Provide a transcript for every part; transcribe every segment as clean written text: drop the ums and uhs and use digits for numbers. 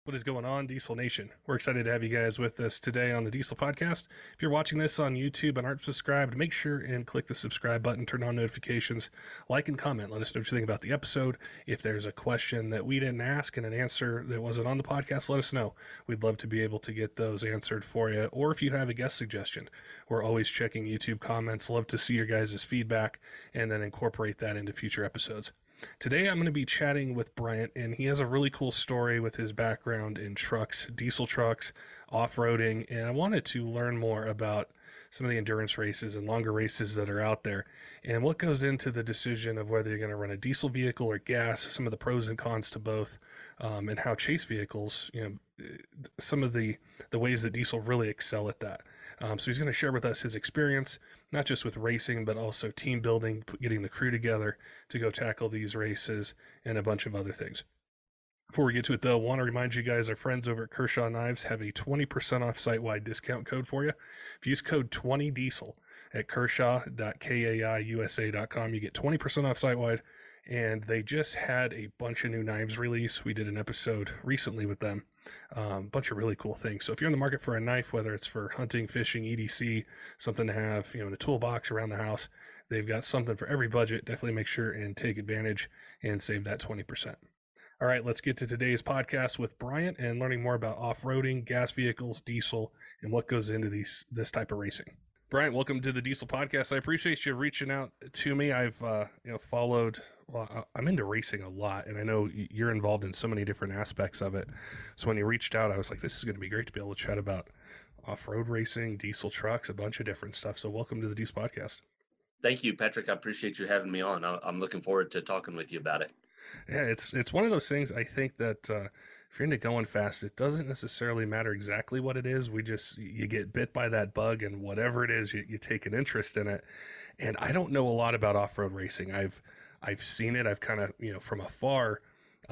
What is going on, Diesel Nation? We're excited to have you guys with us today on the Diesel Podcast. If you're watching this on YouTube and aren't subscribed, make sure and click the subscribe button, turn on notifications, like and comment. Let us know what you think about the episode. If there's a question that we didn't ask and an answer that wasn't on the podcast, let us know. We'd love to be able to get those answered for you. Or if you have a guest suggestion, we're always checking YouTube comments. Love to see your guys' feedback and then incorporate that into future episodes. Today I'm going to be chatting with Bryant, and he has a really cool story with his background in trucks, diesel trucks, off-roading, and I wanted to learn more about some of the endurance races and longer races that are out there and what goes into the decision of whether you're going to run a diesel vehicle or gas, some of the pros and cons to both, and how chase vehicles, some of the ways that diesel really excel at that. So he's going to share with us his experience, not just with racing, but also team building, getting the crew together to go tackle these races, and a bunch of other things. Before we get to it, though, I want to remind you guys our friends over at Kershaw Knives have a 20% off site-wide discount code for you. If you use code 20diesel at kershaw.kaiusa.com, you get 20% off site-wide, and they just had a bunch of new knives release. We did an episode recently with them. Bunch of really cool things. So if you're in the market for a knife, whether it's for hunting, fishing, EDC, something to have, in a toolbox around the house, they've got something for every budget. Definitely make sure and take advantage and save that 20%. All right, let's get to today's podcast with Bryant and learning more about off-roading, gas vehicles, diesel, and what goes into this type of racing. Bryant, welcome to the Diesel Podcast. I appreciate you reaching out to me. I've followed. Well, I'm into racing a lot, and I know you're involved in so many different aspects of it. So when you reached out, I was like, this is going to be great to be able to chat about off-road racing, diesel trucks, a bunch of different stuff. So welcome to the Diesel Podcast. Thank you, Patrick. I appreciate you having me on. I'm looking forward to talking with you about it. Yeah, it's one of those things. I think that if you're into going fast, it doesn't necessarily matter exactly what it is. You get bit by that bug, and whatever it is, you take an interest in it. And I don't know a lot about off-road racing. I've seen it. I've kind of from afar,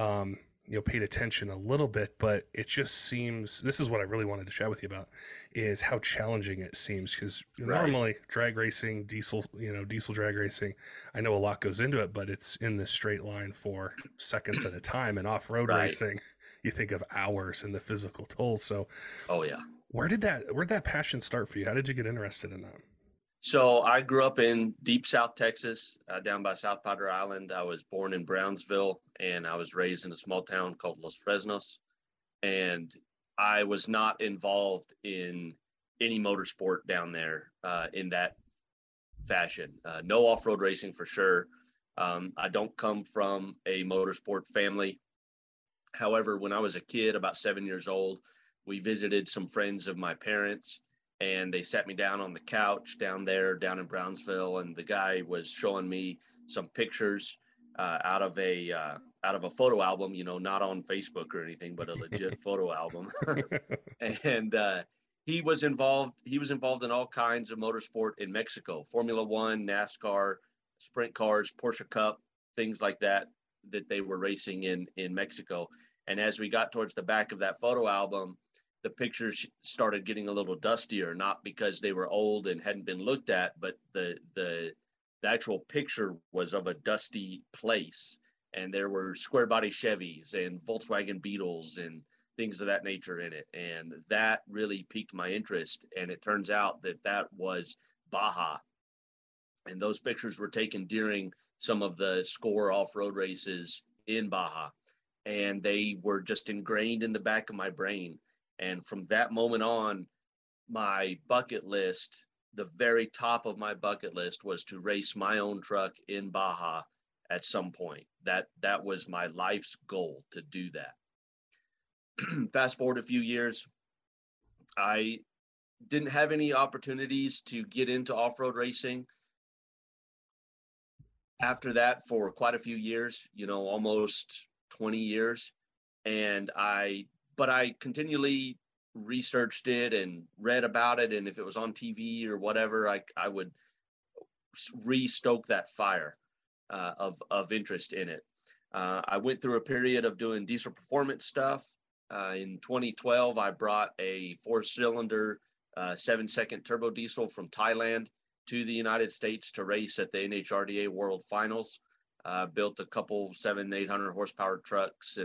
paid attention a little bit, but it just seems, this is what I really wanted to chat with you about, is how challenging it seems. Because Right. normally drag racing, diesel drag racing, I know a lot goes into it, but it's in this straight line for seconds at a time. And off-road Right. racing, you think of hours and the physical toll. So Oh, yeah. where'd that passion start for you? How did you get interested in that? So I grew up in deep South Texas, down by South Padre Island. I was born in Brownsville, and I was raised in a small town called Los Fresnos. And I was not involved in any motorsport down there in that fashion. No off-road racing for sure. I don't come from a motorsport family. However, when I was a kid, about 7 years old, we visited some friends of my parents, and they sat me down on the couch down in Brownsville, and the guy was showing me some pictures out of a photo album, not on Facebook or anything, but a legit photo album. And he was involved. He was involved in all kinds of motorsport in Mexico: Formula One, NASCAR, sprint cars, Porsche Cup, things like that they were racing in Mexico. And as we got towards the back of that photo album, the pictures started getting a little dustier, not because they were old and hadn't been looked at, but the actual picture was of a dusty place. And there were square body Chevys and Volkswagen Beetles and things of that nature in it. And that really piqued my interest. And it turns out that was Baja. And those pictures were taken during some of the SCORE off-road races in Baja. And they were just ingrained in the back of my brain. And from that moment on, my bucket list, the very top of my bucket list, was to race my own truck in Baja at some point. That was my life's goal, to do that. Fast forward a few years, I didn't have any opportunities to get into off-road racing after that for quite a few years, almost 20 years. But I continually researched it and read about it. And if it was on TV or whatever, I would re-stoke that fire of interest in it. I went through a period of doing diesel performance stuff. In 2012, I brought a 4-cylinder 7-second turbo diesel from Thailand to the United States to race at the NHRDA World Finals. Built a couple 700-800 horsepower trucks and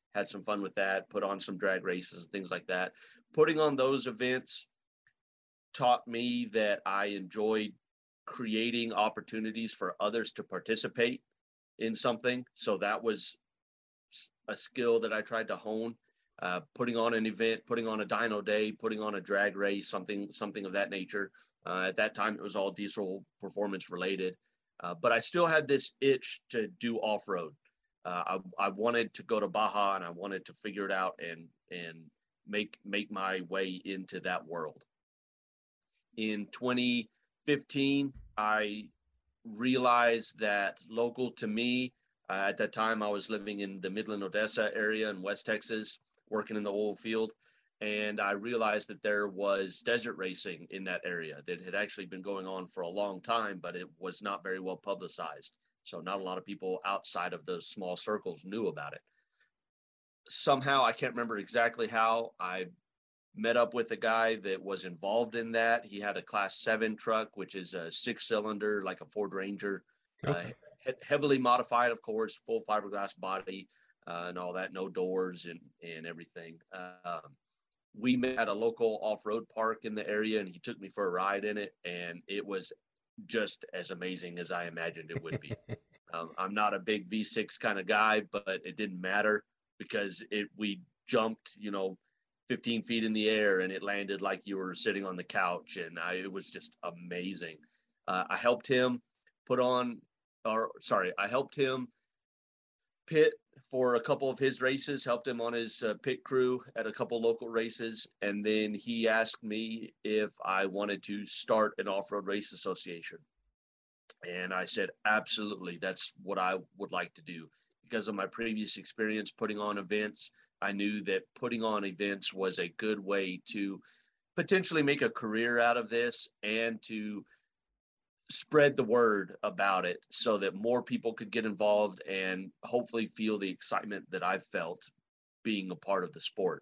had some fun with that, put on some drag races and things like that. Putting on those events taught me that I enjoyed creating opportunities for others to participate in something. So that was a skill that I tried to hone. Putting on an event, putting on a dyno day, putting on a drag race, something of that nature. At that time, it was all diesel performance related, but I still had this itch to do off-road. I wanted to go to Baja, and I wanted to figure it out and make my way into that world. In 2015, I realized that local to me, at that time, I was living in the Midland, Odessa area in West Texas, working in the oil field. And I realized that there was desert racing in that area that had actually been going on for a long time, but it was not very well publicized. So not a lot of people outside of those small circles knew about it. Somehow, I can't remember exactly how, I met up with a guy that was involved in that. He had a Class 7 truck, which is a 6-cylinder, like a Ford Ranger, Okay. heavily modified, of course, full fiberglass body and all that, no doors and everything. We met at a local off-road park in the area, and he took me for a ride in it, and it was just as amazing as I imagined it would be. I'm not a big V6 kind of guy, but it didn't matter because we jumped, 15 feet in the air, and it landed like you were sitting on the couch, and it was just amazing. I helped him I helped him pit for a couple of his races, helped him on his pit crew at a couple local races. And then he asked me if I wanted to start an off-road race association. And I said, absolutely, that's what I would like to do. Because of my previous experience putting on events, I knew that putting on events was a good way to potentially make a career out of this and to spread the word about it so that more people could get involved and hopefully feel the excitement that I've felt being a part of the sport.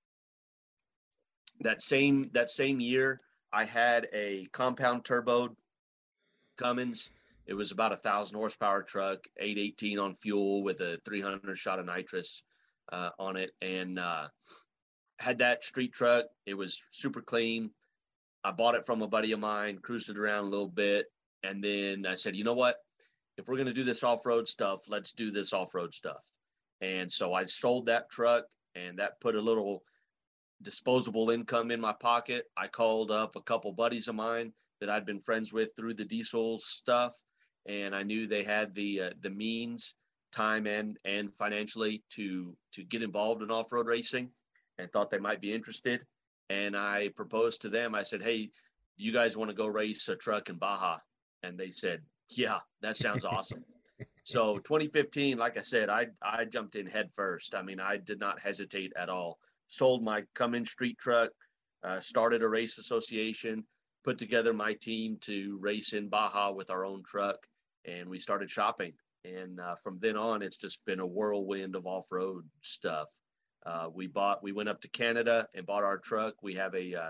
That same year, I had a compound turboed Cummins. It was about 1,000 horsepower truck, 818 on fuel with a 300 shot of nitrous on it, and had that street truck. It was super clean. I bought it from a buddy of mine, cruised it around a little bit, and then I said, you know what? If we're going to do this off-road stuff, let's do this off-road stuff. And so I sold that truck, and that put a little disposable income in my pocket. I called up a couple buddies of mine that I'd been friends with through the diesel stuff, and I knew they had the means, time, and financially to get involved in off-road racing, and thought they might be interested. And I proposed to them. I said, hey, do you guys want to go race a truck in Baja? And they said, yeah, that sounds awesome. So 2015, like I said, I jumped in head first. I mean, I did not hesitate at all. Sold my Cummins street truck, started a race association, put together my team to race in Baja with our own truck, and we started shopping. And from then on, it's just been a whirlwind of off-road stuff. We went up to Canada and bought our truck. We have a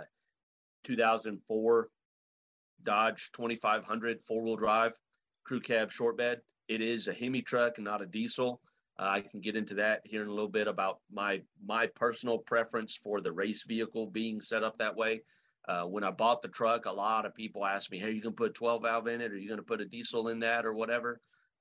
2004 Dodge 2500 four-wheel drive crew cab short bed. It is a Hemi truck and not a diesel. I can get into that here in a little bit about my personal preference for the race vehicle being set up that way. When I bought the truck, a lot of people asked me, hey, are you going to put 12 valve in it? Or are you going to put a diesel in that or whatever?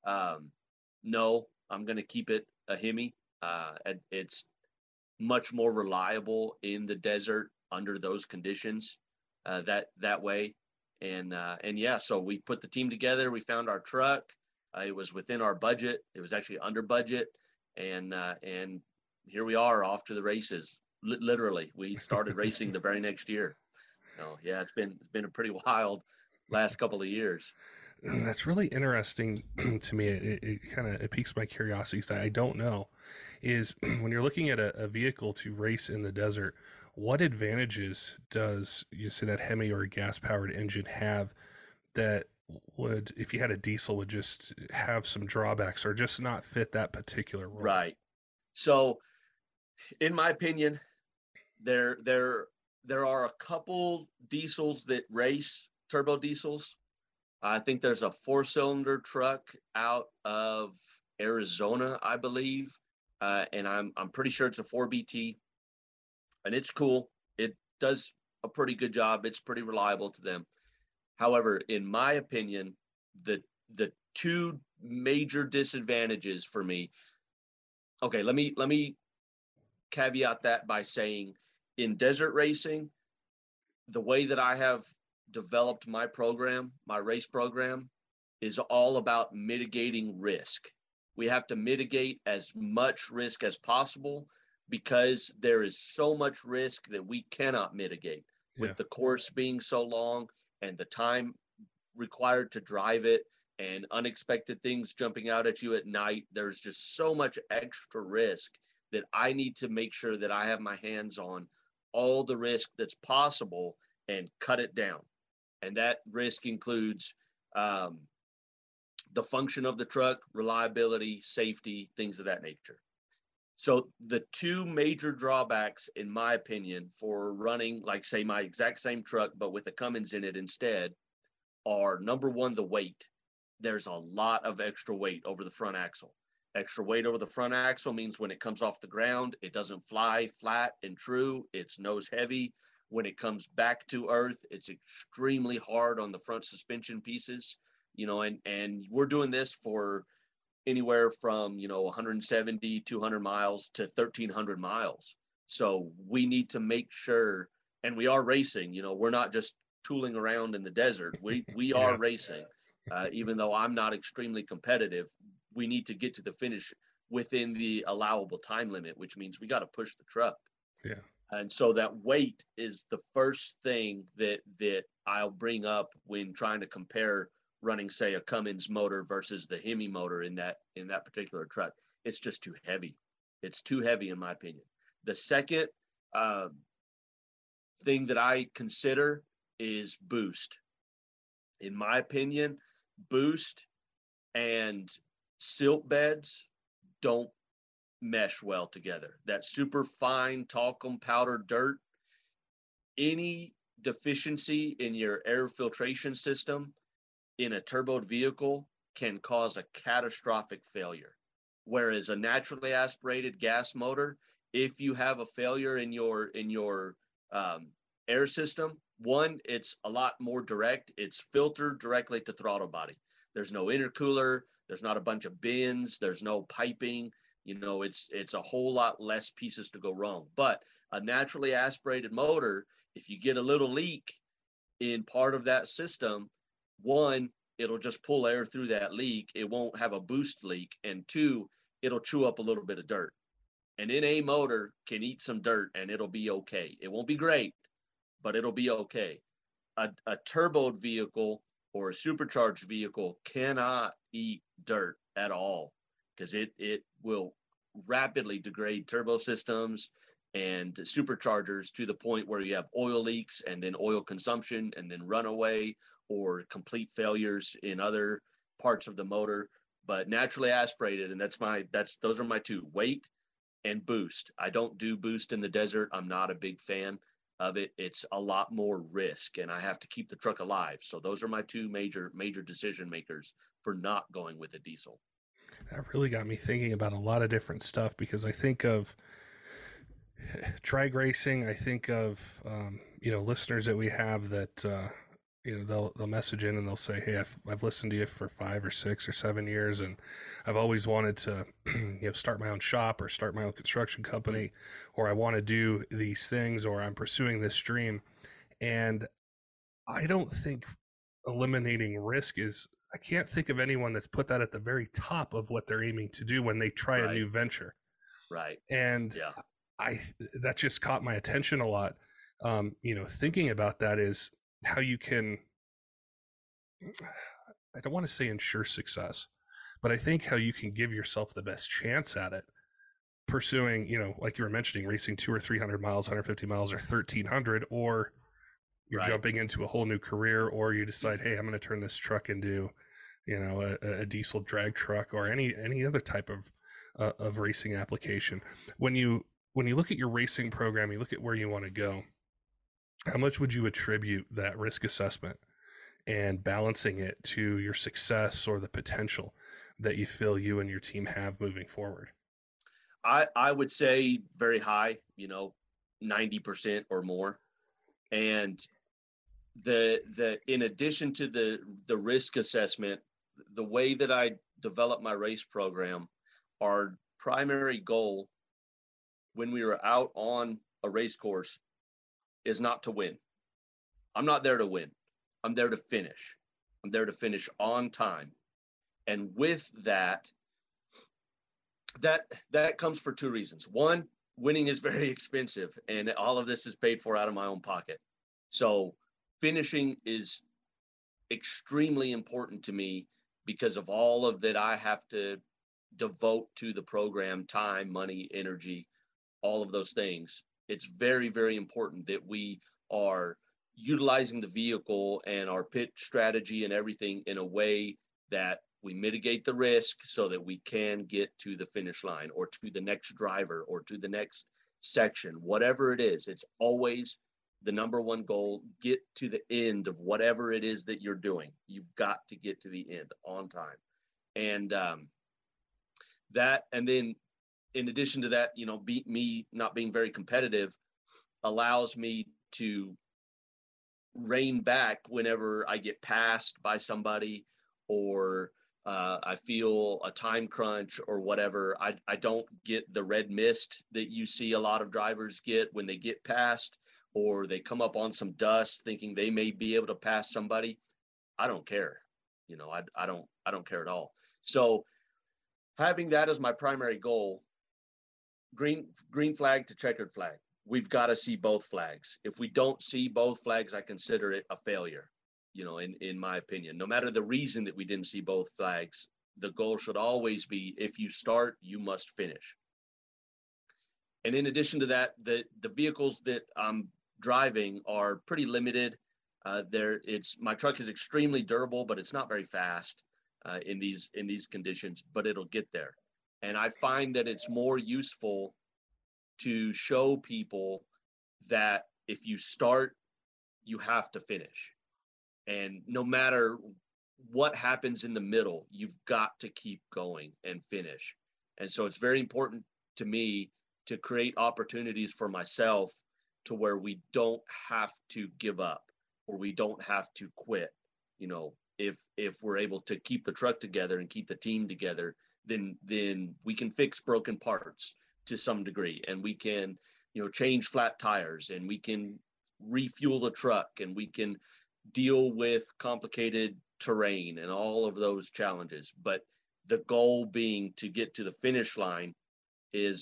No, I'm going to keep it a Hemi. It's much more reliable in the desert under those conditions that way. And yeah, so we put the team together. We found our truck. It was within our budget. It was actually under budget. And here we are off to the races. Literally, we started racing the very next year. So yeah, it's been a pretty wild last couple of years. That's really interesting to me. It kind of piques my curiosity because I don't know. Is when you're looking at a vehicle to race in the desert, what advantages does you say that Hemi or a gas-powered engine have that would, if you had a diesel, would just have some drawbacks or just not fit that particular role? Right. So, in my opinion, there are a couple diesels that race, turbo diesels. I think there's a 4-cylinder truck out of Arizona, I believe, and I'm pretty sure it's a 4BT, and it's cool. It does a pretty good job. It's pretty reliable to them. However, in my opinion, the two major disadvantages for me. Okay, let me caveat that by saying, in desert racing, the way that I have developed my program, my race program, is all about mitigating risk. We have to mitigate as much risk as possible because there is so much risk that we cannot mitigate Yeah. with the course being so long and the time required to drive it and unexpected things jumping out at you at night. There's just so much extra risk that I need to make sure that I have my hands on all the risk that's possible and cut it down. And that risk includes the function of the truck, reliability, safety, things of that nature. So the two major drawbacks, in my opinion, for running, like, say, my exact same truck, but with a Cummins in it instead, are, number one, the weight. There's a lot of extra weight over the front axle. Extra weight over the front axle means when it comes off the ground, it doesn't fly flat and true. It's nose heavy. When it comes back to earth, it's extremely hard on the front suspension pieces, and we're doing this for anywhere from 170, 200 miles to 1,300 miles. So we need to make sure, and we are racing. We're not just tooling around in the desert. We are Yeah. racing. Even though I'm not extremely competitive, we need to get to the finish within the allowable time limit, which means we got to push the truck. Yeah. And so that weight is the first thing that I'll bring up when trying to compare running, say, a Cummins motor versus the Hemi motor in that particular truck. It's just too heavy. It's too heavy, in my opinion. The second thing that I consider is boost. In my opinion, boost and silt beds don't mesh well together. That super fine talcum powder dirt, any deficiency in your air filtration system in a turboed vehicle can cause a catastrophic failure. Whereas a naturally aspirated gas motor, if you have a failure in your air system, one, it's a lot more direct. It's filtered directly to throttle body. There's no intercooler. There's not a bunch of bins. There's no piping. It's a whole lot less pieces to go wrong. But a naturally aspirated motor, if you get a little leak in part of that system, one, it'll just pull air through that leak. It won't have a boost leak. And two, it'll chew up a little bit of dirt. An NA motor can eat some dirt and it'll be okay. It won't be great, but it'll be okay. A turboed vehicle or a supercharged vehicle cannot eat dirt at all because it will rapidly degrade turbo systems and superchargers to the point where you have oil leaks and then oil consumption and then runaway or complete failures in other parts of the motor. But naturally aspirated, and those are my two: weight and boost. I don't do boost in the desert. I'm not a big fan of it. It's a lot more risk, and I have to keep the truck alive. So those are my two major decision makers for not going with a diesel. That really got me thinking about a lot of different stuff, because I think of drag racing. I think of listeners that we have that they'll message in and they'll say, hey, I've listened to you for 5 or 6 or 7 years, and I've always wanted to start my own shop or start my own construction company, or I want to do these things, or I'm pursuing this dream. And I don't think eliminating risk is, I can't think of anyone that's put that at the very top of what they're aiming to do when they try a new venture. Right. And yeah. That just caught my attention a lot. Thinking about that is how you can, I don't want to say ensure success, but I think how you can give yourself the best chance at it, pursuing, like you were mentioning, racing 200 or 300 miles, 150 miles, or 1,300, or you're jumping into a whole new career, or you decide, hey, I'm going to turn this truck into, a diesel drag truck, or any other type of racing application. When you look at your racing program, you look at where you want to go, how much would you attribute that risk assessment and balancing it to your success or the potential that you feel you and your team have moving forward? I would say very high, 90% or more. And in addition to the risk assessment, the way that I develop my race program, our primary goal when we were out on a race course is not to win. I'm not there to win. I'm there to finish. I'm there to finish on time. And with that comes for two reasons. One, winning is very expensive, and all of this is paid for out of my own pocket. So finishing is extremely important to me because of all of that I have to devote to the program: time, money, energy, all of those things. It's very, very important that we are utilizing the vehicle and our pit strategy and everything in a way that we mitigate the risk so that we can get to the finish line or to the next driver or to the next section, whatever it is. It's always the number one goal: get to the end of whatever it is that you're doing. You've got to get to the end on time. And and then in addition to that, me not being very competitive allows me to rein back whenever I get passed by somebody or I feel a time crunch or whatever. I don't get the red mist that you see a lot of drivers get when they get passed, or they come up on some dust thinking they may be able to pass somebody. I don't care. I don't care at all. So having that as my primary goal, green flag to checkered flag. We've got to see both flags. If we don't see both flags, I consider it a failure, in my opinion. No matter the reason that we didn't see both flags, the goal should always be, if you start, you must finish. And in addition to that, the vehicles that I'm driving are pretty limited. My truck is extremely durable, but it's not very fast in these conditions, but it'll get there. And I find that it's more useful to show people that if you start, you have to finish. And no matter what happens in the middle, you've got to keep going and finish. And so it's very important to me to create opportunities for myself to where we don't have to give up or we don't have to quit. If we're able to keep the truck together and keep the team together, then we can fix broken parts to some degree, and we can, change flat tires, and we can refuel the truck, and we can deal with complicated terrain and all of those challenges. But the goal being to get to the finish line is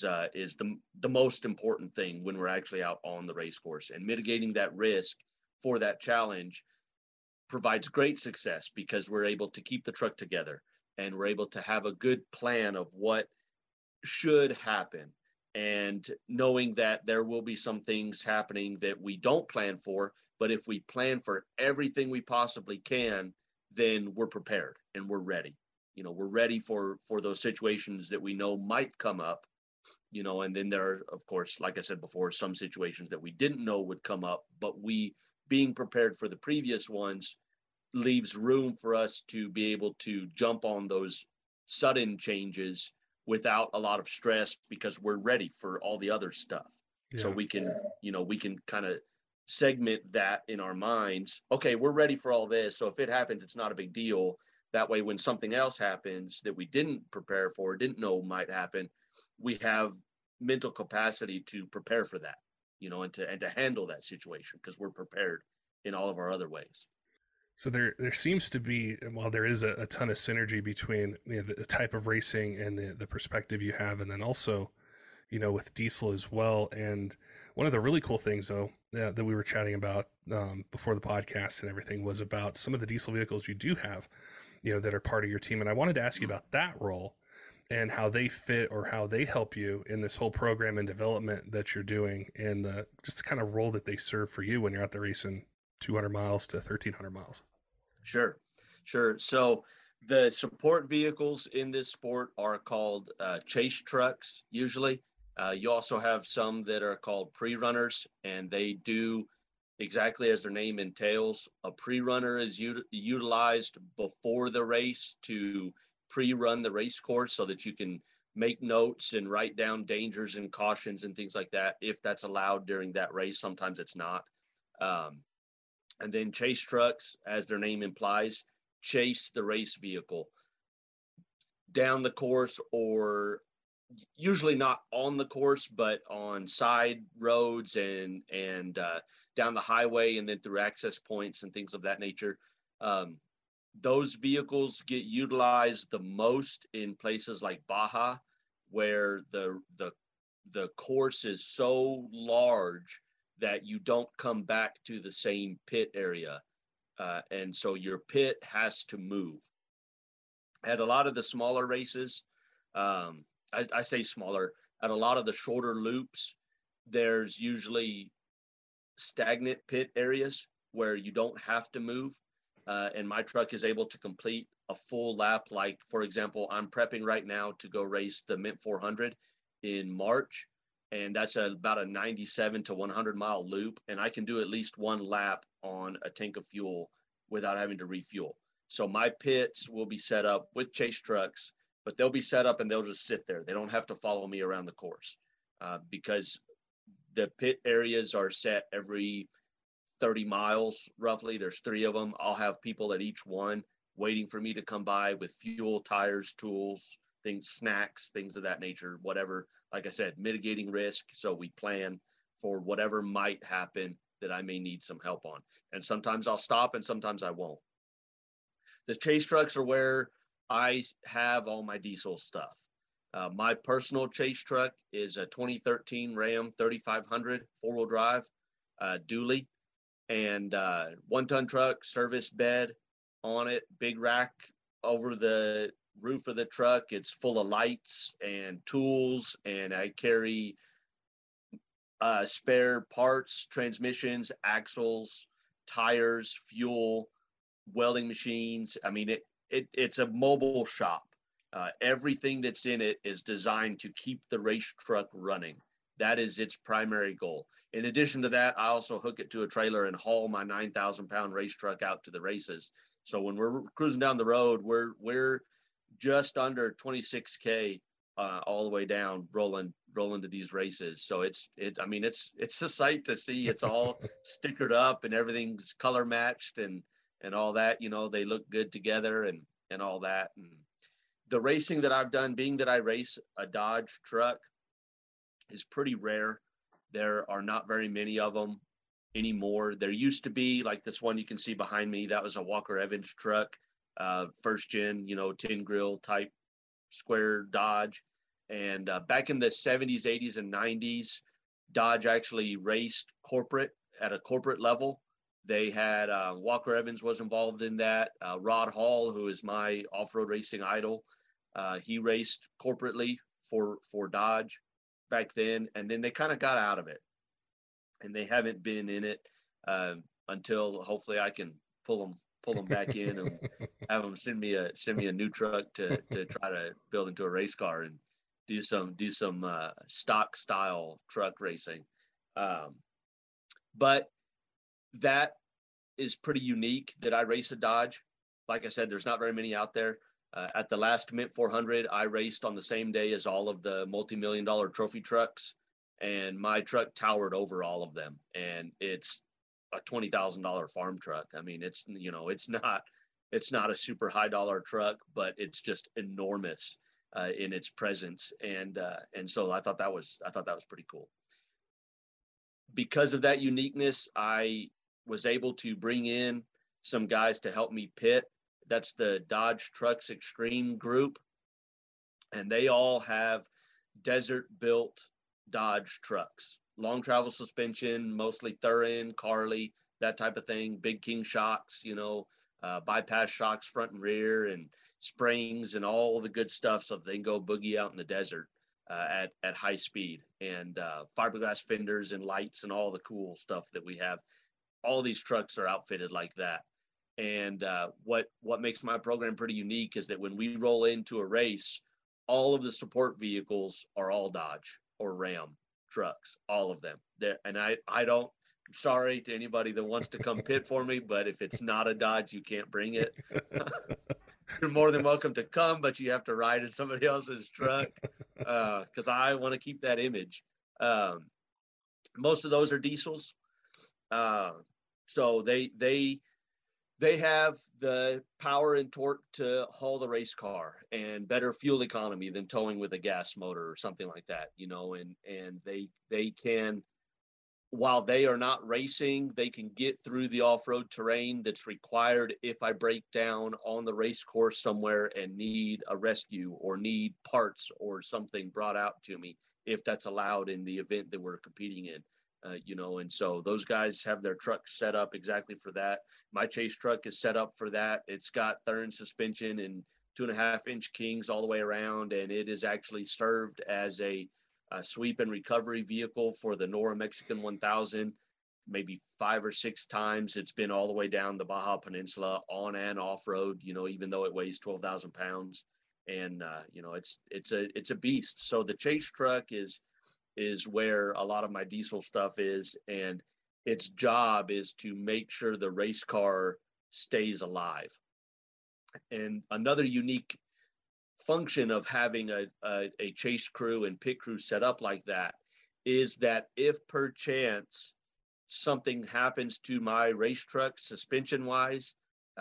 the most important thing when we're actually out on the race course. And mitigating that risk for that challenge provides great success because we're able to keep the truck together and we're able to have a good plan of what should happen, and knowing that there will be some things happening that we don't plan for, but if we plan for everything we possibly can, then we're prepared and we're ready. We're ready for those situations that we know might come up, and then there are, of course, like I said before, some situations that we didn't know would come up, but we being prepared for the previous ones leaves room for us to be able to jump on those sudden changes without a lot of stress because we're ready for all the other stuff. Yeah. So we can kind of segment that in our minds. Okay, we're ready for all this. So if it happens, it's not a big deal. That way, when something else happens that we didn't prepare for, didn't know might happen, we have mental capacity to prepare for that, and to handle that situation because we're prepared in all of our other ways. So there seems to be, while there is a ton of synergy between the type of racing and the perspective you have, and then also, with diesel as well. And one of the really cool things, though, that we were chatting about before the podcast and everything was about some of the diesel vehicles you do have, that are part of your team. And I wanted to ask you about that role and how they fit or how they help you in this whole program and development that you're doing, and just the kind of role that they serve for you when you're out there racing 200 miles to 1,300 miles. Sure. So the support vehicles in this sport are called chase trucks, usually. You also have some that are called pre-runners, and they do exactly as their name entails. A pre-runner is utilized before the race to pre-run the race course so that you can make notes and write down dangers and cautions and things like that, if that's allowed during that race. Sometimes it's not. Um, and then chase trucks, as their name implies, chase the race vehicle down the course, or usually not on the course, but on side roads and down the highway, and then through access points and things of that nature. Um, those vehicles get utilized the most in places like Baja, where the course is so large that you don't come back to the same pit area, and so your pit has to move. At a lot of the smaller races, I say smaller, at a lot of the shorter loops, there's usually stagnant pit areas where you don't have to move. And my truck is able to complete a full lap. Like, for example, I'm prepping right now to go race the Mint 400 in March. And that's about a 97 to 100 mile loop. And I can do at least one lap on a tank of fuel without having to refuel. So my pits will be set up with chase trucks, but they'll be set up and they'll just sit there. They don't have to follow me around the course, because the pit areas are set every 30 miles roughly. There's 3 of them. I'll have people at each one waiting for me to come by with fuel, tires, tools, things, snacks, things of that nature, whatever. Like I said, mitigating risk. So we plan for whatever might happen that I may need some help on. And sometimes I'll stop and sometimes I won't. The chase trucks are where I have all my diesel stuff. My personal chase truck is a 2013 Ram 3500 4-wheel drive dually, and 1-ton truck, service bed on it, big rack over the roof of the truck. It's full of lights and tools, and I carry spare parts, transmissions, axles, tires, fuel, welding machines. I mean, it's a mobile shop. Everything that's in it is designed to keep the race truck running. That is its primary goal. In addition to that, I also hook it to a trailer and haul my 9,000-pound race truck out to the races. So when we're cruising down the road, we're just under 26K all the way down, rolling to these races. So it's a sight to see. It's all stickered up and everything's color matched and all that. You know, they look good together and all that. And the racing that I've done, being that I race a Dodge truck, is pretty rare. There are not very many of them anymore. There used to be, like this one you can see behind me, that was a Walker Evans truck, first gen, tin grill type square Dodge. And back in the 70s, 80s, and 90s, Dodge actually raced corporate at a corporate level. They had Walker Evans was involved in that. Rod Hall, who is my off-road racing idol, he raced corporately for Dodge back then, and then they kind of got out of it, and they haven't been in it until hopefully I can pull them back in and have them send me a new truck to try to build into a race car and do some stock style truck racing. But that is pretty unique that I race a Dodge. Like I said, there's not very many out there. At the last Mint 400, I raced on the same day as all of the multi-million-dollar trophy trucks, and my truck towered over all of them. And it's a $20,000 farm truck. I mean, it's not a super high dollar truck, but it's just enormous in its presence. And so I thought that was pretty cool. Because of that uniqueness, I was able to bring in some guys to help me pit. That's the Dodge Trucks Extreme group. And they all have desert-built Dodge trucks. Long travel suspension, mostly Thurin, Carly, that type of thing. Big King shocks, bypass shocks front and rear, and springs and all the good stuff so that they can go boogie out in the desert at high speed. And fiberglass fenders and lights and all the cool stuff that we have. All these trucks are outfitted like that. And what makes my program pretty unique is that when we roll into a race, all of the support vehicles are all Dodge or Ram trucks, all of them. And I don't, I'm sorry to anybody that wants to come pit for me, but if it's not a Dodge, you can't bring it. you're more than welcome to come, but you have to ride in somebody else's truck because I want to keep that image. Most of those are diesels, so they have the power and torque to haul the race car and better fuel economy than towing with a gas motor or something like that, and they can, while they are not racing, they can get through the off-road terrain that's required if I break down on the race course somewhere and need a rescue or need parts or something brought out to me, if that's allowed in the event that we're competing in. And so those guys have their truck set up exactly for that. My chase truck is set up for that. It's got Thurn suspension and 2.5-inch Kings all the way around, and it is actually served as a sweep and recovery vehicle for the Nora Mexican 1000. Maybe 5 or 6 times it's been all the way down the Baja Peninsula on and off road, even though it weighs 12,000 pounds. And, it's a beast. So the chase truck is where a lot of my diesel stuff is. And its job is to make sure the race car stays alive. And another unique function of having a chase crew and pit crew set up like that is that if perchance something happens to my race truck suspension wise,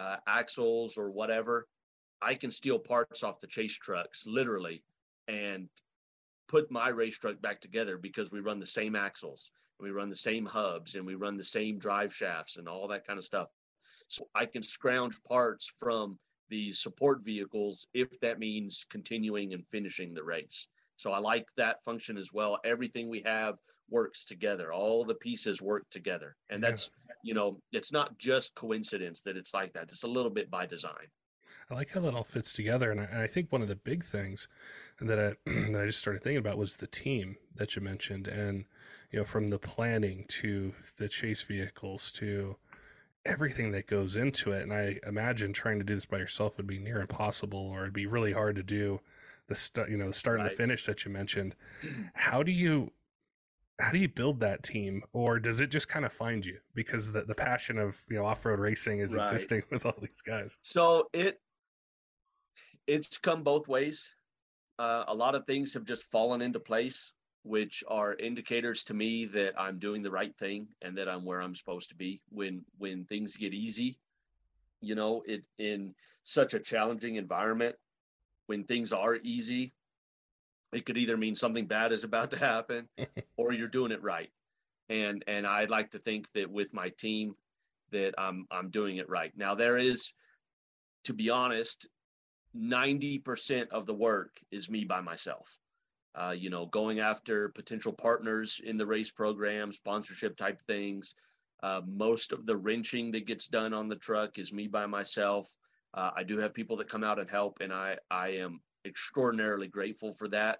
axles or whatever, I can steal parts off the chase trucks literally and put my race truck back together because we run the same axles, and we run the same hubs, and we run the same drive shafts and all that kind of stuff. So I can scrounge parts from the support vehicles if that means continuing and finishing the race. So I like that function as well. Everything we have works together. All the pieces work together. And that's, it's not just coincidence that it's like that. It's a little bit by design. I like how that all fits together. And I think one of the big things that that I just started thinking about was the team that you mentioned. And, from the planning to the chase vehicles to everything that goes into it. And I imagine trying to do this by yourself would be near impossible, or it'd be really hard to do the start and the finish that you mentioned. How do you build that team, or does it just kind of find you because the passion of, off-road racing is existing with all these guys? So it's come both ways. A lot of things have just fallen into place, which are indicators to me that I'm doing the right thing and that I'm where I'm supposed to be. When things get easy, it in such a challenging environment, when things are easy, it could either mean something bad is about to happen or you're doing it right. And I'd like to think that with my team that I'm doing it right. Now there is, to be honest, 90% of the work is me by myself. Going after potential partners in the race program, sponsorship type things. Most of the wrenching that gets done on the truck is me by myself. I do have people that come out and help, and I am extraordinarily grateful for that.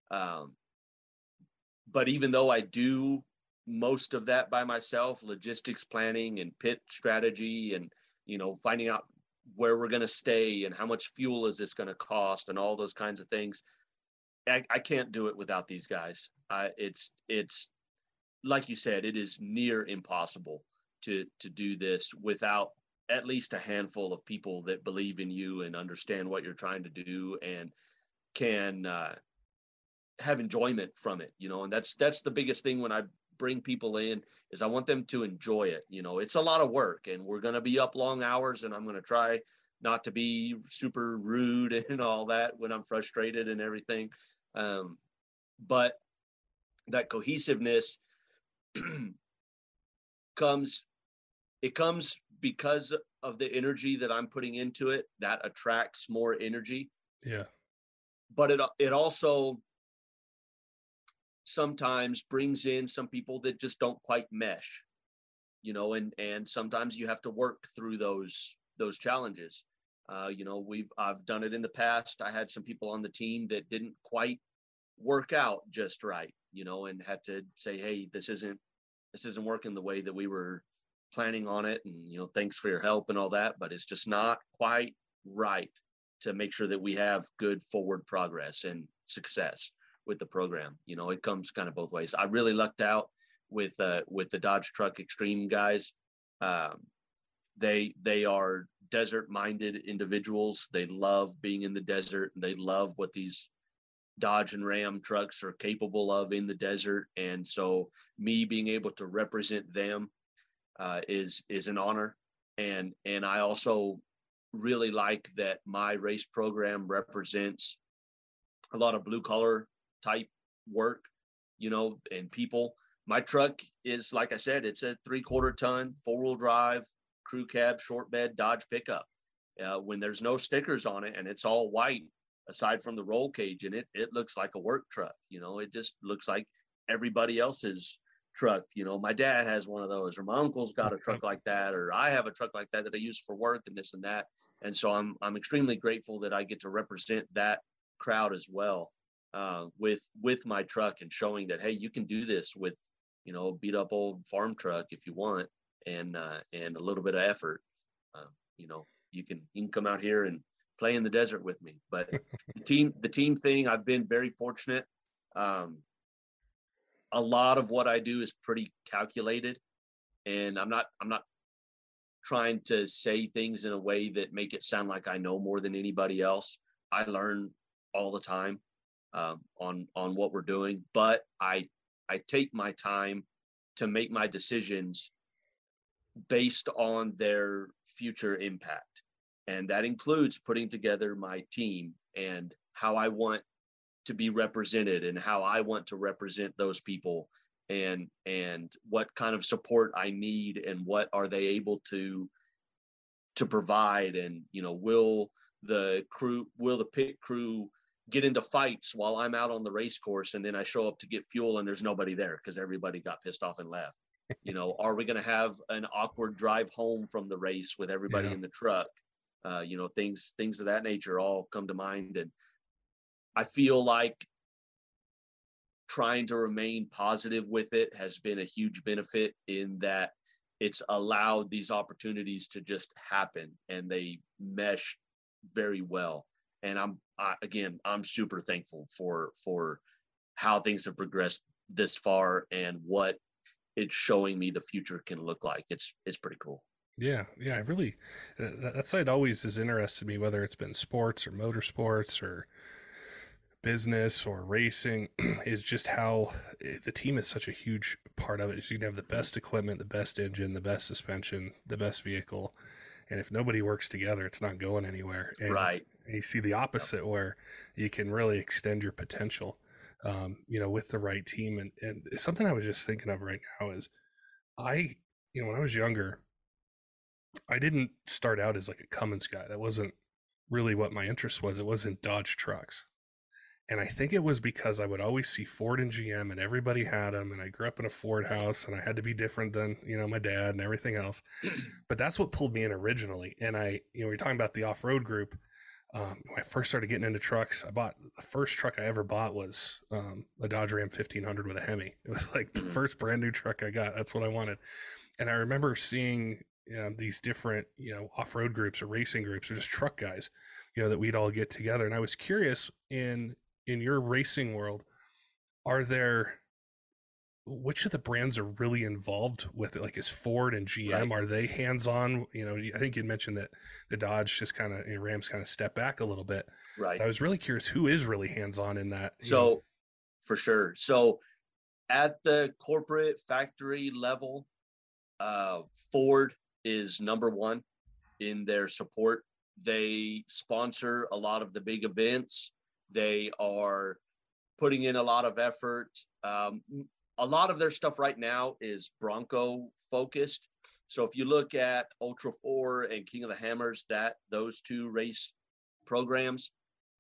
But even though I do most of that by myself, logistics planning and pit strategy and, finding out where we're going to stay and how much fuel is this going to cost and all those kinds of things, I can't do it without these guys. It's like you said, it is near impossible to do this without at least a handful of people that believe in you and understand what you're trying to do and can have enjoyment from it, and that's the biggest thing when I bring people in is I want them to enjoy it. It's a lot of work and we're going to be up long hours, and I'm going to try not to be super rude and all that when I'm frustrated and everything. But that cohesiveness comes because of the energy that I'm putting into it. That attracts more energy. Yeah. But it also sometimes brings in some people that just don't quite mesh, and sometimes you have to work through those challenges. I've done it in the past. I had some people on the team that didn't quite work out just right, and had to say, hey, this isn't working the way that we were planning on it. And, thanks for your help and all that, but it's just not quite right to make sure that we have good forward progress and success with the program. It comes kind of both ways. I really lucked out with the Dodge Truck Extreme guys. They are desert-minded individuals. They love being in the desert, and they love what these Dodge and Ram trucks are capable of in the desert. And so me being able to represent them is an honor. And I also really like that my race program represents a lot of blue collar type work, and people. My truck is, like I said, it's a 3/4 ton, 4-wheel drive, crew cab, short bed Dodge pickup. When there's no stickers on it and it's all white, aside from the roll cage in it, it looks like a work truck. It just looks like everybody else's truck. My dad has one of those, or my uncle's got a truck like that, or I have a truck like that I use for work and this and that. And so I'm extremely grateful that I get to represent that crowd as well, with my truck, and showing that, hey, you can do this with, a beat up old farm truck if you want, and a little bit of effort. You can come out here and play in the desert with me. But the team thing, I've been very fortunate. A lot of what I do is pretty calculated, and I'm not trying to say things in a way that make it sound like I know more than anybody else. I learn all the time on what we're doing, but I take my time to make my decisions based on their future impact. And that includes putting together my team and how I want to be represented and how I want to represent those people, and what kind of support I need and what are they able to provide. And, will the pit crew get into fights while I'm out on the race course, and then I show up to get fuel and there's nobody there because everybody got pissed off and left? Are we going to have an awkward drive home from the race with everybody in the truck? Things of that nature all come to mind. And I feel like trying to remain positive with it has been a huge benefit, in that it's allowed these opportunities to just happen, and they mesh very well. And I'm super thankful for how things have progressed this far and what it's showing me the future can look like. It's pretty cool. Yeah, I really, that side always has interested me, whether it's been sports or motorsports or business or racing, is just how the team is such a huge part of it. You can have the best equipment, the best engine, the best suspension, the best vehicle, and if nobody works together, it's not going anywhere. And, right. And you see the opposite, where you can really extend your potential, with the right team. And something I was just thinking of right now is, when I was younger, I didn't start out as like a Cummins guy. That wasn't really what my interest was. It wasn't Dodge trucks. And I think it was because I would always see Ford and GM and everybody had them. And I grew up in a Ford house and I had to be different than, my dad and everything else. But that's what pulled me in originally. And we're talking about the off-road group. When I first started getting into trucks, the first truck I ever bought was a Dodge Ram 1500 with a Hemi. It was like the first brand new truck I got. That's what I wanted. And I remember seeing these different, off-road groups or racing groups or just truck guys, that we'd all get together. And I was curious, in your racing world, which of the brands are really involved with it? Like, is Ford and GM, right, are they hands-on? I think you'd mentioned that the Dodge just kind of, Rams kind of step back a little bit. Right. But I was really curious, who is really hands-on in that? So for sure. So at the corporate factory level, Ford is number one in their support. They sponsor a lot of the big events. They are putting in a lot of effort. A lot of their stuff right now is Bronco focused. So if you look at Ultra 4 and King of the Hammers, those two race programs,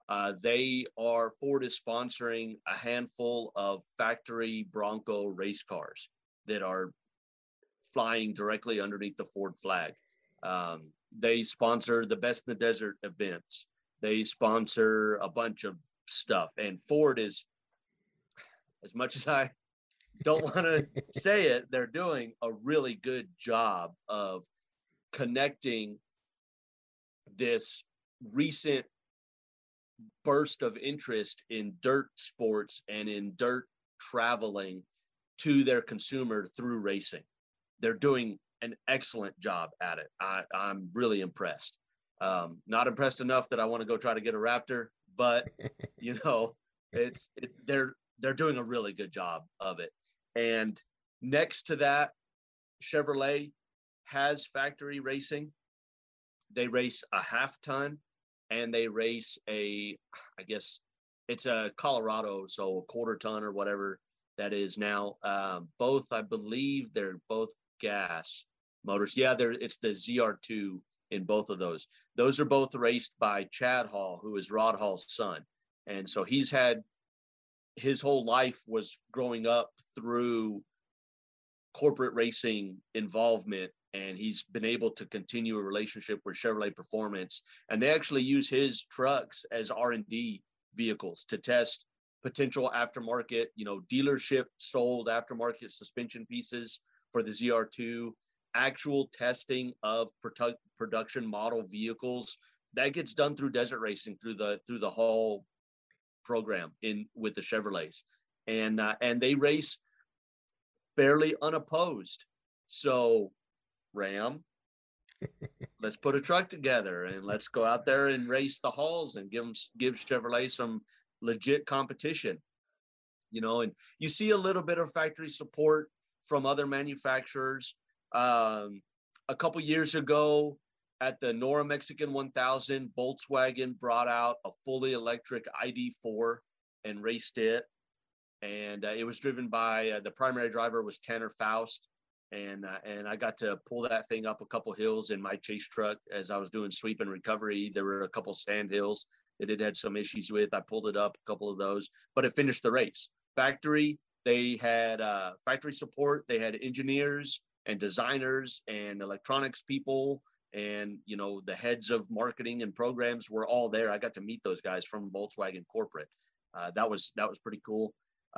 Ford is sponsoring a handful of factory Bronco race cars that are flying directly underneath the Ford flag. They sponsor the Best in the Desert events. They sponsor a bunch of stuff. And Ford is, as much as I don't want to say it, they're doing a really good job of connecting this recent burst of interest in dirt sports and in dirt traveling to their consumer through racing. They're doing an excellent job at it. I'm really impressed. Not impressed enough that I want to go try to get a Raptor, but they're doing a really good job of it. And next to that, Chevrolet has factory racing. They race a half ton, and they race I guess it's a Colorado, so a quarter ton or whatever that is now. Both, I believe, they're both gas motors. Yeah, it's the ZR2 in both of those. Those are both raced by Chad Hall, who is Rod Hall's son. And so he's had his whole life was growing up through corporate racing involvement, and he's been able to continue a relationship with Chevrolet Performance. And they actually use his trucks as R&D vehicles to test potential aftermarket, dealership sold aftermarket suspension pieces for the ZR2, actual testing of production model vehicles. That gets done through desert racing, through the whole program with the Chevrolets. And they race fairly unopposed. So, Ram, let's put a truck together and let's go out there and race the halls and give Chevrolet some legit competition. And you see a little bit of factory support from other manufacturers. A couple years ago at the Nora Mexican 1000, Volkswagen brought out a fully electric ID4 and raced it. And it was driven by the primary driver was Tanner Faust, and I got to pull that thing up a couple hills in my chase truck as I was doing sweep and recovery. There were a couple sand hills that it had some issues with. I pulled it up a couple of those, but it finished the race. Factory, they had factory support. They had engineers and designers and electronics people, and the heads of marketing and programs were all there. I got to meet those guys from Volkswagen corporate. That was pretty cool.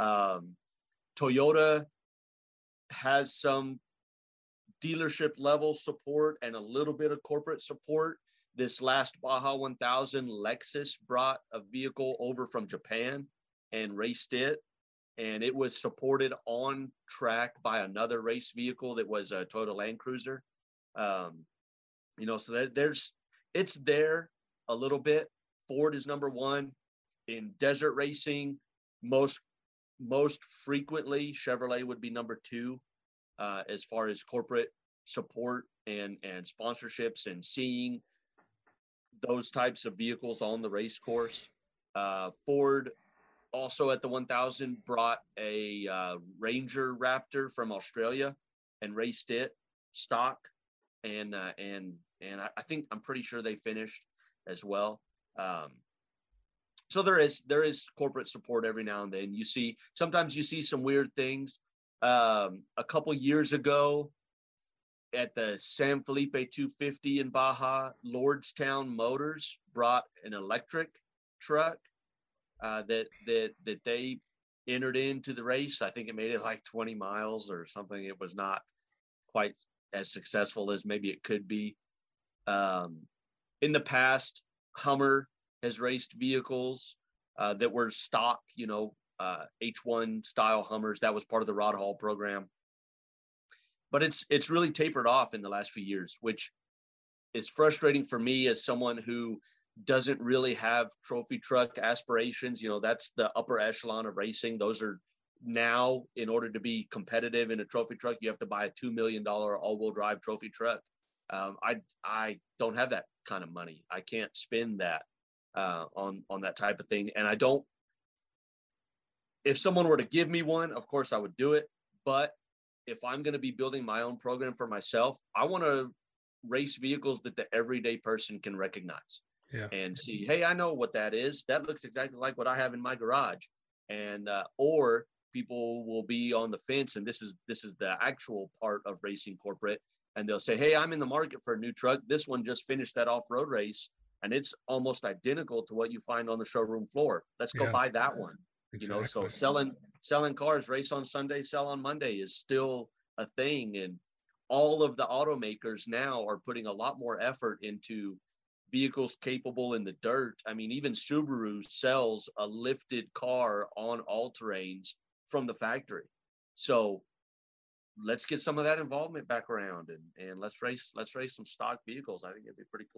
Toyota has some dealership level support and a little bit of corporate support. This last Baja 1000, Lexus brought a vehicle over from Japan and raced it, and it was supported on track by another race vehicle that was a Toyota Land Cruiser. So it's there a little bit. Ford is number one in desert racing. Most frequently, Chevrolet would be number two as far as corporate support and sponsorships and seeing those types of vehicles on the race course. Ford also at the 1000 brought a Ranger Raptor from Australia and raced it stock, and I'm pretty sure they finished as well. So there is corporate support every now and then. Sometimes you see some weird things. A couple years ago at the San Felipe 250 in Baja, Lordstown Motors brought an electric truck that they entered into the race. I think it made it like 20 miles or something. It was not quite as successful as maybe it could be. In the past, Hummer has raced vehicles that were stock, H1 style Hummers. That was part of the Rod Hall program. But it's really tapered off in the last few years, which is frustrating for me as someone who doesn't really have trophy truck aspirations. That's the upper echelon of racing. Those are now, in order to be competitive in a trophy truck, you have to buy a $2 million all-wheel drive trophy truck. I don't have that kind of money. I can't spend that on that type of thing. And if someone were to give me one, of course I would do it. But if I'm going to be building my own program for myself, I want to race vehicles that the everyday person can recognize and see, hey, I know what that is. That looks exactly like what I have in my garage. And, or people will be on the fence, and this is the actual part of racing corporate. And they'll say, hey, I'm in the market for a new truck. This one just finished that off-road race, and it's almost identical to what you find on the showroom floor. Let's go buy that one. Exactly. So selling cars, race on Sunday, sell on Monday is still a thing. And all of the automakers now are putting a lot more effort into vehicles capable in the dirt. I mean, even Subaru sells a lifted car on all-terrains from the factory. So let's get some of that involvement back around and let's race some stock vehicles. I think it'd be pretty cool.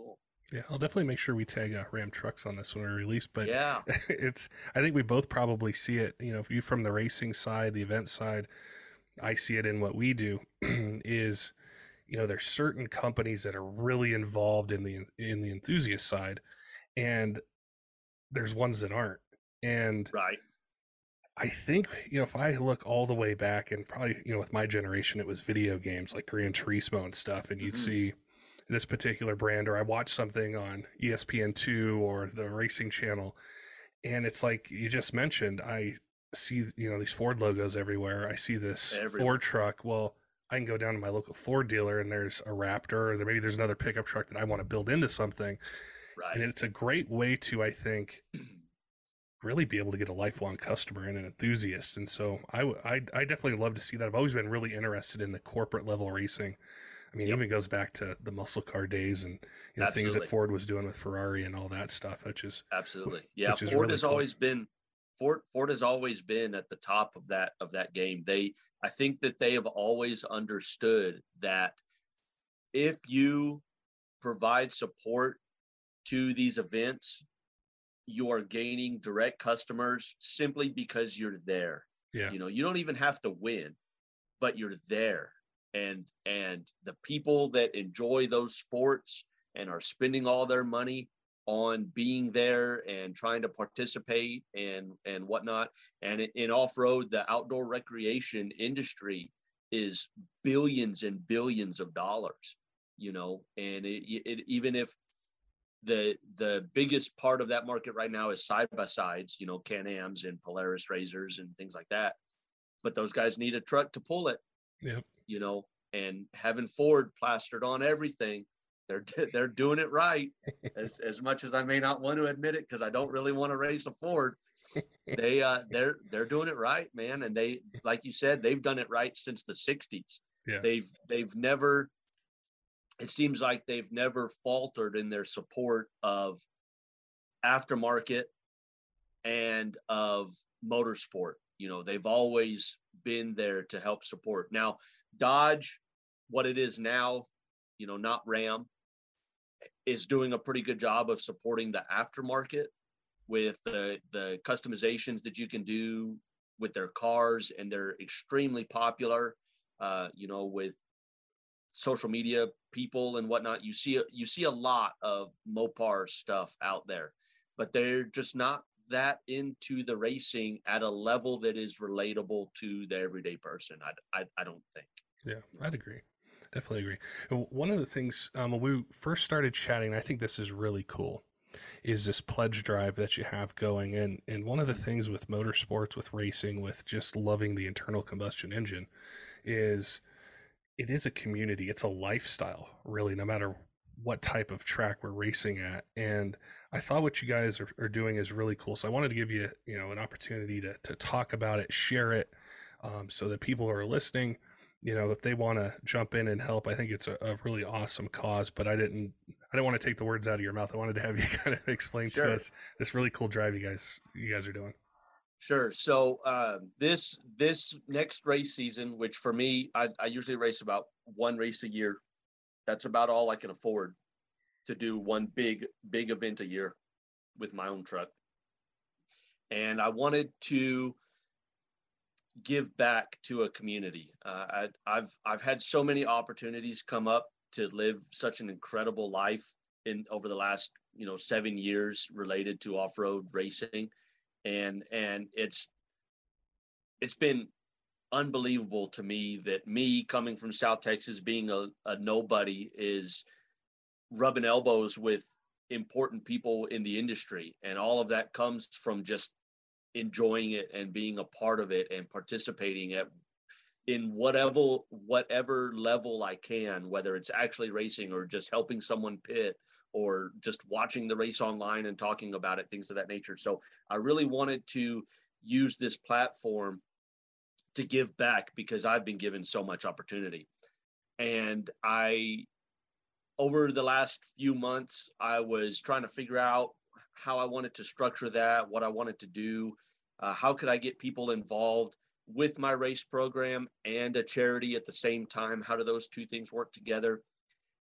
Yeah, I'll definitely make sure we tag Ram Trucks on this when we release. But Yeah, I think we both probably see it. You know, if you from the racing side, the event side, I see it in what we do. Is there's certain companies that are really involved in the enthusiast side, and there's ones that aren't. And right. I think, if I look all the way back, and probably, with my generation, it was video games like Gran Turismo and stuff, and you'd Hmm. see this particular brand, or I watched something on ESPN2 or the racing channel, and it's like you just mentioned, I see, these Ford logos everywhere. I see this Ford Everywhere. truck. Well, I can go down to my local Ford dealer and there's a Raptor, or maybe there's another pickup truck that I want to build into something. And Right. it's a great way to, I think, really be able to get a lifelong customer and an enthusiast. And so I definitely love to see that. I've always been really interested in the corporate level racing. I mean, it Yep. even goes back to the muscle car days and things that Absolutely. Ford was doing with Ferrari and all that stuff, Absolutely. Yeah. which is really cool. Ford has always been at the top of that game. I think that they have always understood that if you provide support to these events, you are gaining direct customers simply because you're there. Yeah, You don't even have to win, but you're there. And the people that enjoy those sports and are spending all their money on being there and trying to participate and whatnot. And in off-road, the outdoor recreation industry is billions and billions of dollars, and even if the biggest part of that market right now is side by sides, Can-Ams and Polaris RZRs and things like that. But those guys need a truck to pull it, yeah. you know, and having Ford plastered on everything, they're they're doing it right. As much as I may not want to admit it, because I don't really want to race a Ford, they're doing it right, man. And they, like you said, they've done it right since the '60s. Yeah. They've never, it seems like they've never faltered in their support of aftermarket and of motorsport. They've always been there to help support. Now, Dodge, what it is now, not Ram, is doing a pretty good job of supporting the aftermarket with the customizations that you can do with their cars, and they're extremely popular. With social media people and whatnot, you see a lot of Mopar stuff out there, but they're just not that into the racing at a level that is relatable to the everyday person. I don't think. Yeah, You I'd know? agree. Definitely agree. And one of the things when we first started chatting, I think this is really cool, is this pledge drive that you have going. And one of the things with motorsports, with racing, with just loving the internal combustion engine, is it is a community. It's a lifestyle, really, no matter what type of track we're racing at. And I thought what you guys are doing is really cool. So I wanted to give you, an opportunity to talk about it, share it, so that people who are listening, if they want to jump in and help. I think it's a really awesome cause. But I didn't want to take the words out of your mouth. I wanted to have you kind of explain to Sure. us this really cool drive you guys are doing. Sure. So this next race season, which for me, I usually race about one race a year. That's about all I can afford to do, one big event a year with my own truck. And I wanted to give back to a community. I've had so many opportunities come up to live such an incredible life in over the last 7 years related to off road racing, and it's been unbelievable to me that me coming from South Texas, being a nobody, is rubbing elbows with important people in the industry, and all of that comes from just enjoying it and being a part of it and participating at in whatever level I can, whether it's actually racing or just helping someone pit or just watching the race online and talking about it, things of that nature. So I really wanted to use this platform to give back because I've been given so much opportunity. And over the last few months, I was trying to figure out how I wanted to structure that, what I wanted to do, how could I get people involved with my race program and a charity at the same time? How do those two things work together?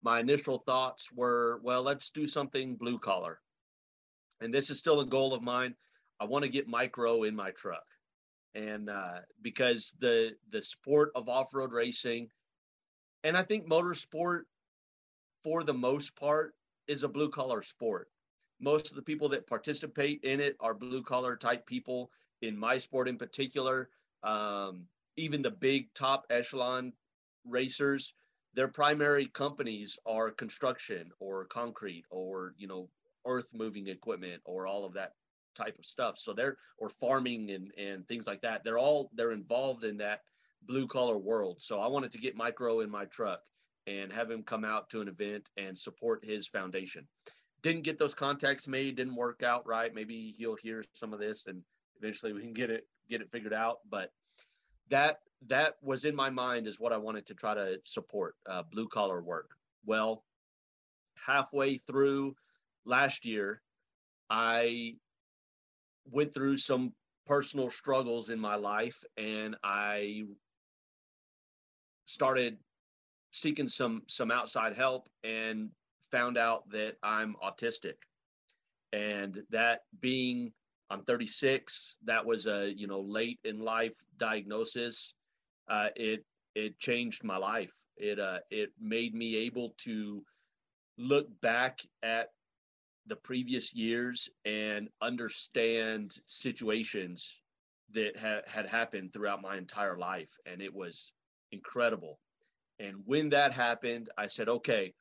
my initial thoughts were, well, let's do something blue collar. And this is still a goal of mine. I want to get micro in my truck. And because the sport of off-road racing, and I think motorsport for the most part is a blue collar sport. Most of the people that participate in it are blue collar type people. In my sport in particular, even the big top echelon racers, their primary companies are construction or concrete or, earth moving equipment or all of that type of stuff. So or farming and things like that. They're involved in that blue collar world. So I wanted to get Micro in my truck and have him come out to an event and support his foundation. Didn't get those contacts made, didn't work out right. Maybe he'll hear some of this and eventually we can get it figured out. But that was in my mind is what I wanted to try to support, blue collar work. Well, halfway through last year, I went through some personal struggles in my life, and I started seeking some outside help and found out that I'm autistic. And that being, I'm 36, that was a, late in life diagnosis. It changed my life. It made me able to look back at the previous years and understand situations that had happened throughout my entire life. And it was incredible. And when that happened, I said, okay,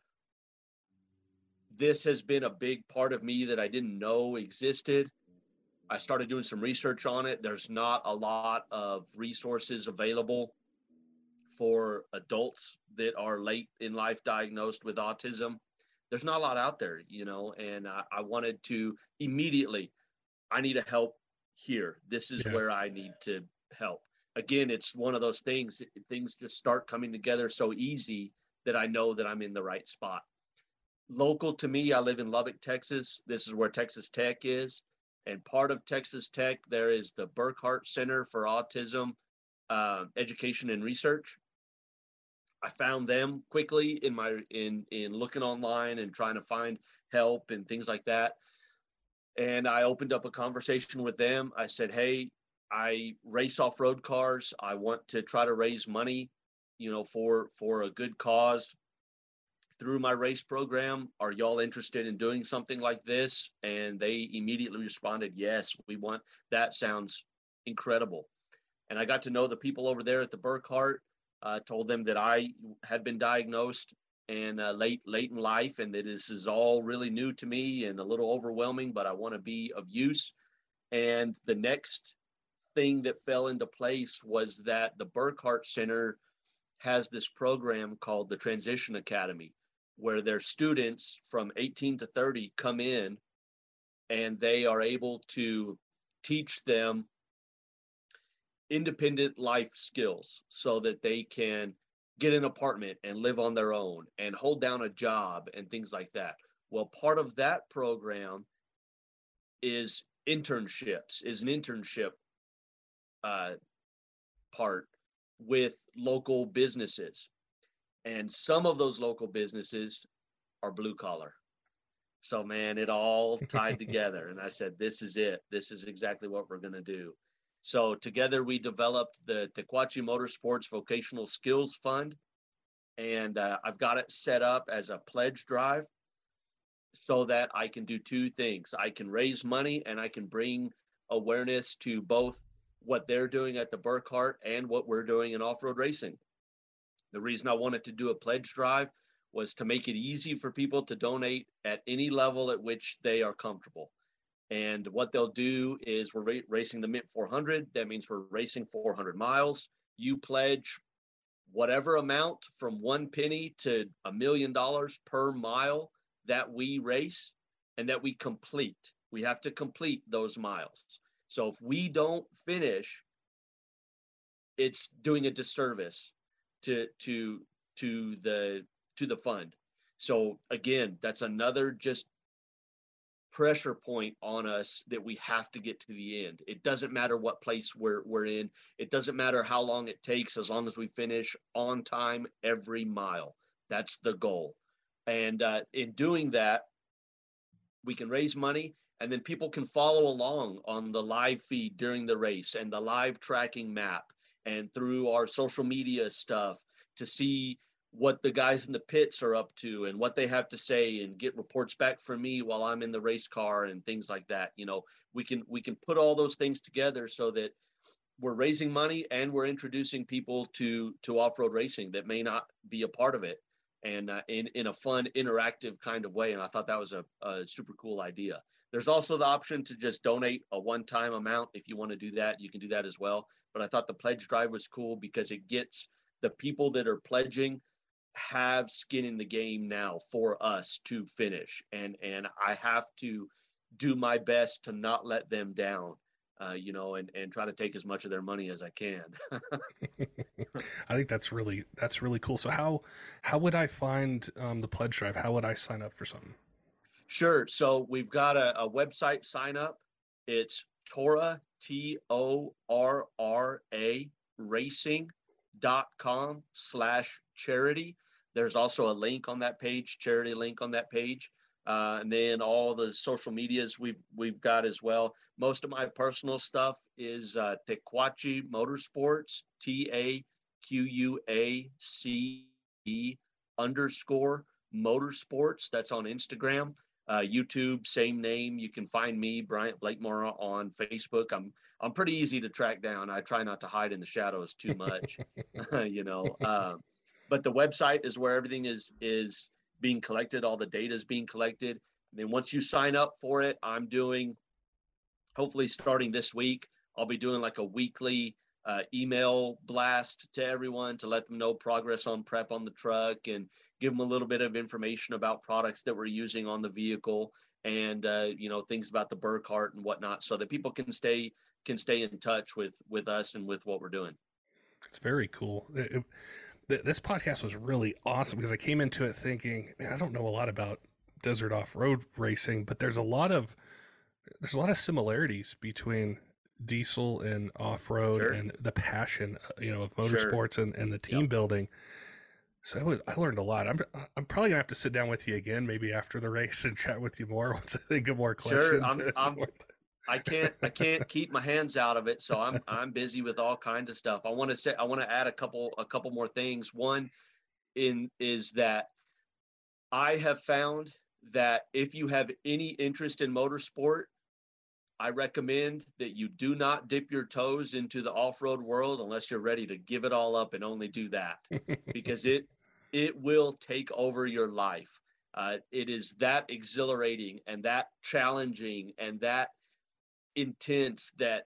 this has been a big part of me that I didn't know existed. I started doing some research on it. There's not a lot of resources available for adults that are late in life diagnosed with autism. There's not a lot out there, and I wanted to immediately, I need to help here. This is where I need to help. Again, it's one of those things just start coming together so easy that I know that I'm in the right spot. Local to me, I live in Lubbock, Texas. This is where Texas Tech is. And part of Texas Tech, there is the Burkhart Center for Autism Education and Research. I found them quickly in looking online and trying to find help and things like that. And I opened up a conversation with them. I said, hey, I race off-road cars. I want to try to raise money, for a good cause through my race program. Are y'all interested in doing something like this? And they immediately responded, yes, we want, that sounds incredible. And I got to know the people over there at the Burkhart. Told them that I had been diagnosed and late in life, and that this is all really new to me and a little overwhelming, but I want to be of use. And the next thing that fell into place was that the Burkhart Center has this program called the Transition Academy, where their students from 18 to 30 come in and they are able to teach them independent life skills so that they can get an apartment and live on their own and hold down a job and things like that. Well, part of that program is an internship part with local businesses. And some of those local businesses are blue collar. So, man, it all tied together. And I said, this is it. This is exactly what we're going to do. So together we developed the Tequachi Motorsports Vocational Skills Fund. And I've got it set up as a pledge drive so that I can do two things. I can raise money and I can bring awareness to both what they're doing at the Burkhart and what we're doing in off-road racing. The reason I wanted to do a pledge drive was to make it easy for people to donate at any level at which they are comfortable. And what they'll do is we're racing the Mint 400. That means we're racing 400 miles. You pledge whatever amount from 1 penny to $1 million per mile that we race and that we complete. We have to complete those miles. So if we don't finish, it's doing a disservice to the fund. So again, that's another just pressure point on us that we have to get to the end. It doesn't matter what place we're in. It doesn't matter how long it takes, as long as we finish on time every mile. That's the goal. And in doing that, we can raise money, and then people can follow along on the live feed during the race and the live tracking map and through our social media stuff to see what the guys in the pits are up to and what they have to say, and get reports back from me while I'm in the race car and things like that. We can put all those things together so that we're raising money and we're introducing people to off-road racing that may not be a part of it, and in a fun, interactive kind of way. And I thought that was a super cool idea. There's also the option to just donate a one-time amount. If you want to do that, you can do that as well. But I thought the pledge drive was cool because it gets the people that are pledging have skin in the game now for us to finish. And I have to do my best to not let them down, and try to take as much of their money as I can. I think that's really cool. So how would I find the pledge drive? How would I sign up for something? Sure. So we've got a website sign up. It's Torra, TORRA racing.com/charity. There's also a link on that page, charity link on that page. And then all the social medias we've got as well. Most of my personal stuff is Tequachi Motorsports, TAQUACE_motorsports. That's on Instagram. YouTube, same name. You can find me, Bryant Blakemore, on Facebook. I'm pretty easy to track down. I try not to hide in the shadows too much, you know. But the website is where everything is being collected. All the data is being collected. And then once you sign up for it, I'm doing, hopefully starting this week, I'll be doing like a weekly email blast to everyone to let them know progress on prep on the truck, and give them a little bit of information about products that we're using on the vehicle, and things about the Burkhardt and whatnot, so that people can stay in touch with us and with what we're doing. It's very cool. This podcast was really awesome because I came into it thinking, man, I don't know a lot about desert off-road racing, but there's a lot of similarities between diesel and off-road, Sure. and the passion, of Sure. motorsports and the team Yep. building. So I learned a lot. I'm probably gonna have to sit down with you again, maybe after the race, and chat with you more once I think of more Sure. questions. I can't keep my hands out of it, so I'm busy with all kinds of stuff. I want to add a couple more things. One is that I have found that if you have any interest in motorsport, I recommend that you do not dip your toes into the off-road world unless you're ready to give it all up and only do that, because it will take over your life. It is that exhilarating and that challenging and that intense that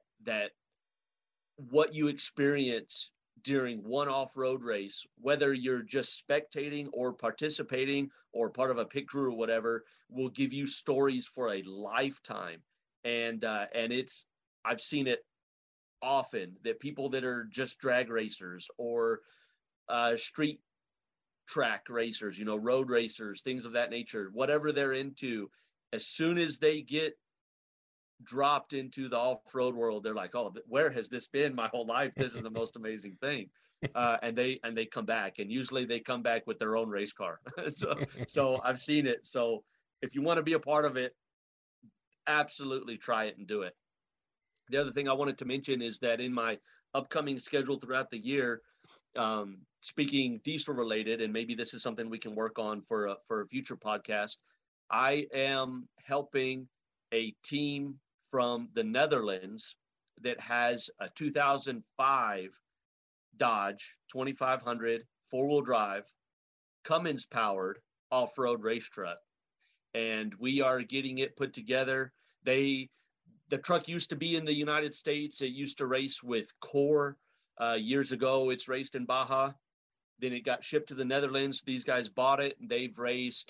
what you experience during one off-road race, whether you're just spectating or participating or part of a pit crew or whatever, will give you stories for a lifetime. And I've seen it often that people that are just drag racers or street track racers, road racers, things of that nature, whatever they're into, as soon as they get dropped into the off-road world, they're like, oh, where has this been my whole life? This is the most amazing thing. And they come back, and usually they come back with their own race car. So I've seen it. So if you want to be a part of it, absolutely try it and do it. The other thing I wanted to mention is that in my upcoming schedule throughout the year, speaking diesel related, and maybe this is something we can work on for a future podcast, I am helping a team from the Netherlands that has a 2005 Dodge 2500 four-wheel drive, Cummins powered off-road race truck. And we are getting it put together. The truck used to be in the United States. It used to race with Core. Years ago, it's raced in Baja. Then it got shipped to the Netherlands. These guys bought it, and they've raced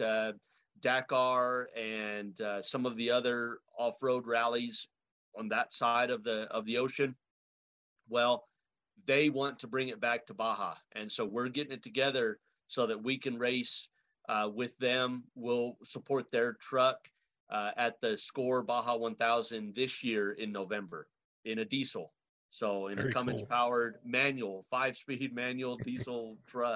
Dakar and some of the other off-road rallies on that side of the ocean. Well, they want to bring it back to Baja, and so we're getting it together so that we can race with them. We'll support their truck at the Score Baja 1000 this year in November in a diesel. So in Very a Cummins cool. powered manual, 5-speed manual diesel truck.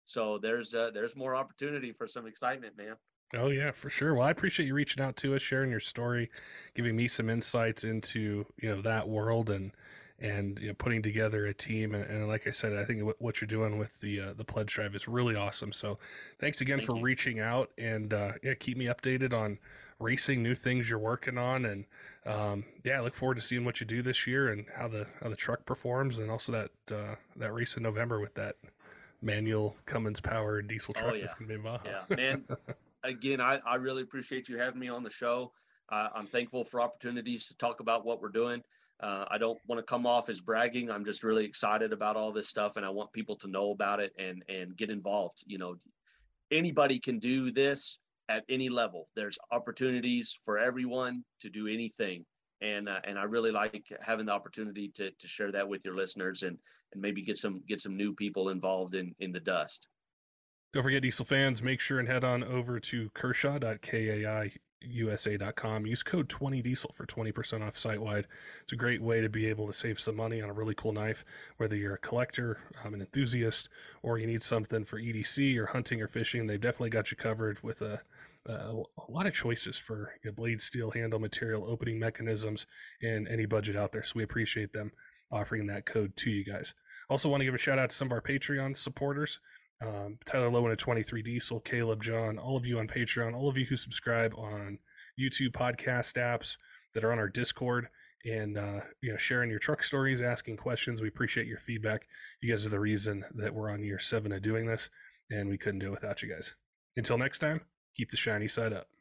So there's more opportunity for some excitement, man. Oh yeah, for sure. Well, I appreciate you reaching out to us, sharing your story, giving me some insights into that world, and putting together a team. And like I said, I think what you're doing with the pledge drive is really awesome. So thanks again Thank for you. reaching out, and yeah, keep me updated on racing, new things you're working on, and yeah, I look forward to seeing what you do this year and how the truck performs, and also that race in November with that manual Cummins powered diesel Oh truck that's yeah, going to be in Baja. yeah, man. Again, I really appreciate you having me on the show. I'm thankful for opportunities to talk about what we're doing. I don't want to come off as bragging. I'm just really excited about all this stuff, and I want people to know about it and get involved. Anybody can do this at any level. There's opportunities for everyone to do anything, and I really like having the opportunity to share that with your listeners and maybe get some new people involved in the dust. Don't forget, Diesel fans, make sure and head on over to Kershaw.kaiusa.com. Use code 20diesel for 20% off site wide. It's a great way to be able to save some money on a really cool knife, whether you're a collector, an enthusiast, or you need something for EDC or hunting or fishing. They've definitely got you covered with a lot of choices for blade steel, handle material, opening mechanisms, and any budget out there. So we appreciate them offering that code to you guys. Also want to give a shout out to some of our Patreon supporters. Tyler Lowen at 23 Diesel, Caleb, John, all of you on Patreon, all of you who subscribe on YouTube podcast apps that are on our Discord, and sharing your truck stories, asking questions. We appreciate your feedback. You guys are the reason that we're on year 7 of doing this, and we couldn't do it without you guys. Until next time, keep the shiny side up.